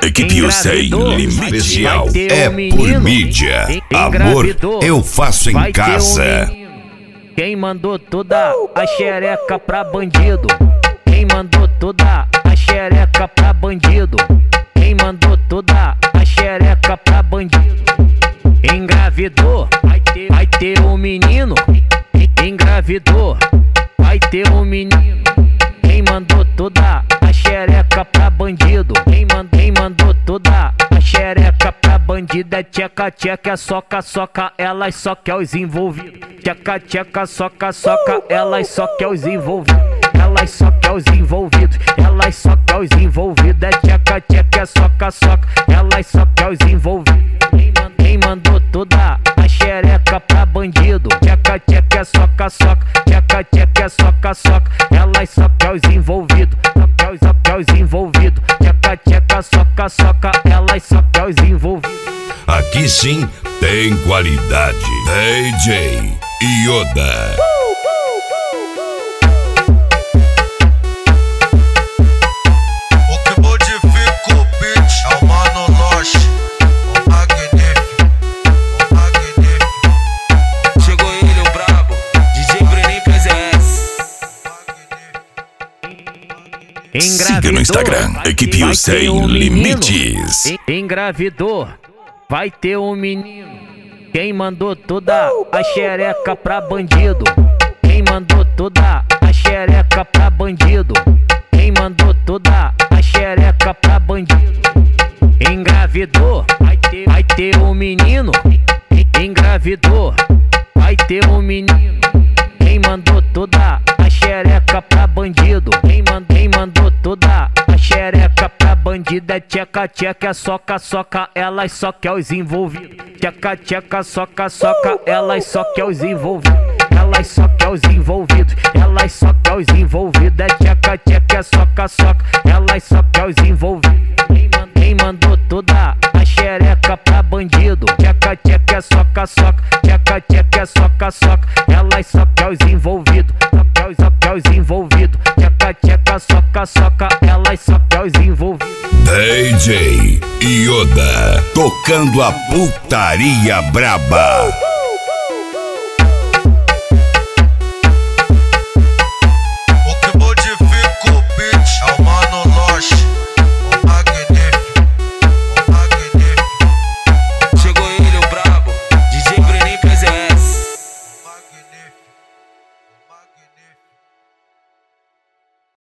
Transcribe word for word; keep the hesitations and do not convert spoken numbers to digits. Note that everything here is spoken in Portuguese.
Equipe Sem Limite Especial é por mídia. Amor eu faço em casa. Quem mandou toda a xereca pra bandido? Quem mandou toda a xereca pra bandido? Quem mandou toda a xereca pra bandido? Engravidou, vai ter, vai ter um menino. Engravidou, vai ter um menino. Quem mandou toda a xereca pra bandido? Quem, mand quem mandou toda a xereca pra bandido? É tcheca, tcheca, soca, soca, elas só quer os envolvidos. Tcheca, tcheca, soca, soca, elas só quer os envolvidos. Elas só quer os envolvidos, elas só quer os envolvidos. É tcheca, tcheca, soca, soca, elas só quer os envolvidos. Quem, mand quem mandou toda a xereca pra bandido? Tcheca, tcheca, soca, soca, tcheca, tcheca, soca, soca, elas só quer os envolvidos. Só quer os, só quer os envolvidos. Tcheca, tcheca, soca, soca, elas só quer os envolvidos. Aqui sim tem qualidade. D J Yoda. Siga no Instagram, Equipe Sem um Limites. Engravidou, vai ter um menino. Quem mandou toda a xereca pra bandido? Quem mandou toda a xereca pra bandido? Quem mandou toda a xereca pra bandido? Engravidou, vai ter, vai ter um menino. Engravidou, vai ter um menino. Quem mandou toda a xereca pra bandido? Quem, mand quem mandou toda a xereca pra bandido? É tcheca, tcheca, soca, soca, elas só quer os envolvidos. Tcheca, tcheca, soca, soca, elas só quer os envolvidos. Elas só quer os envolvidos, elas só quer os envolvidos. É tcheca, tcheca, soca, soca, elas só quer os envolvidos. Quem, mand quem mandou toda a xereca pra bandido? Tcheca, tcheca, soca, soca, tcheca, tcheca, soca, soca, elas só quer os envolvidos. Só quer os, só quer os envolvidos. Tcheca, tcheca, soca, soca, elas só quer os envolvidos. D J Yoda tocando a putaria braba.